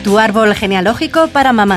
Tu árbol genealógico para mamá.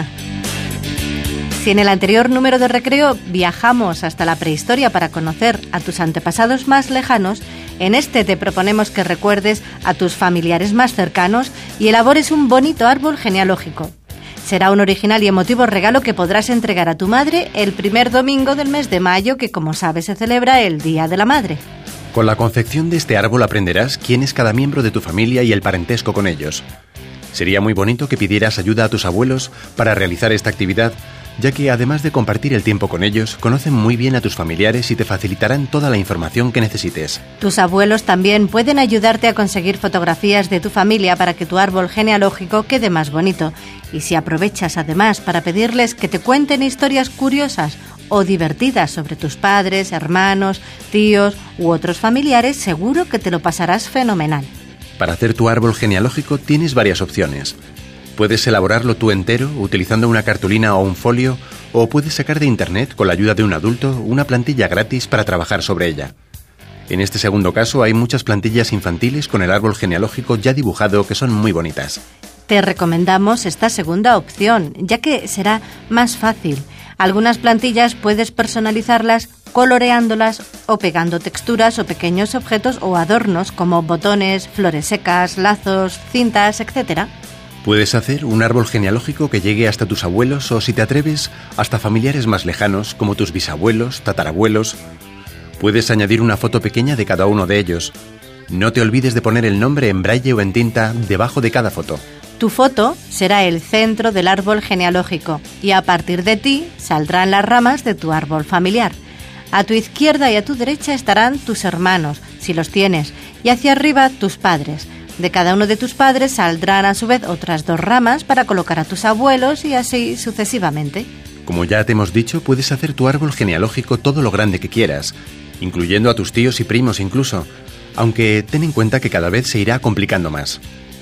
Si en el anterior número de Recreo viajamos hasta la prehistoria para conocer a tus antepasados más lejanos, en este te proponemos que recuerdes a tus familiares más cercanos y elabores un bonito árbol genealógico. Será un original y emotivo regalo que podrás entregar a tu madre el primer domingo del mes de mayo, que como sabes se celebra el Día de la Madre. Con la confección de este árbol aprenderás quién es cada miembro de tu familia y el parentesco con ellos. Sería muy bonito que pidieras ayuda a tus abuelos para realizar esta actividad, ya que además de compartir el tiempo con ellos, conocen muy bien a tus familiares y te facilitarán toda la información que necesites. Tus abuelos también pueden ayudarte a conseguir fotografías de tu familia para que tu árbol genealógico quede más bonito. Y si aprovechas además para pedirles que te cuenten historias curiosas o divertidas sobre tus padres, hermanos, tíos u otros familiares, seguro que te lo pasarás fenomenal. Para hacer tu árbol genealógico tienes varias opciones. Puedes elaborarlo tú entero utilizando una cartulina o un folio, o puedes sacar de internet con la ayuda de un adulto una plantilla gratis para trabajar sobre ella. En este segundo caso hay muchas plantillas infantiles con el árbol genealógico ya dibujado que son muy bonitas. Te recomendamos esta segunda opción, ya que será más fácil. Algunas plantillas puedes personalizarlas coloreándolas o pegando texturas o pequeños objetos o adornos como botones, flores secas, lazos, cintas, etc. Puedes hacer un árbol genealógico que llegue hasta tus abuelos o, si te atreves, hasta familiares más lejanos como tus bisabuelos, tatarabuelos. Puedes añadir una foto pequeña de cada uno de ellos. No te olvides de poner el nombre en braille o en tinta debajo de cada foto. Tu foto será el centro del árbol genealógico y a partir de ti saldrán las ramas de tu árbol familiar. A tu izquierda y a tu derecha estarán tus hermanos, si los tienes, y hacia arriba tus padres. De cada uno de tus padres saldrán a su vez otras 2 ramas para colocar a tus abuelos y así sucesivamente. Como ya te hemos dicho, puedes hacer tu árbol genealógico todo lo grande que quieras, incluyendo a tus tíos y primos incluso, aunque ten en cuenta que cada vez se irá complicando más.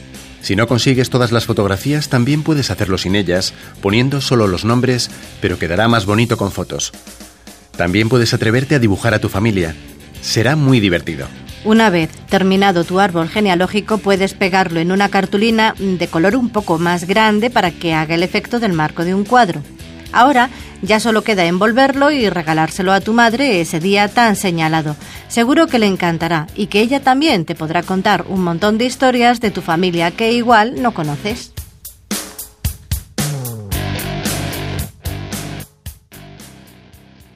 Si no consigues todas las fotografías, también puedes hacerlo sin ellas, poniendo solo los nombres, pero quedará más bonito con fotos. También puedes atreverte a dibujar a tu familia. Será muy divertido. Una vez terminado tu árbol genealógico, puedes pegarlo en una cartulina de color un poco más grande para que haga el efecto del marco de un cuadro. Ahora ya solo queda envolverlo y regalárselo a tu madre ese día tan señalado. Seguro que le encantará y que ella también te podrá contar un montón de historias de tu familia que igual no conoces.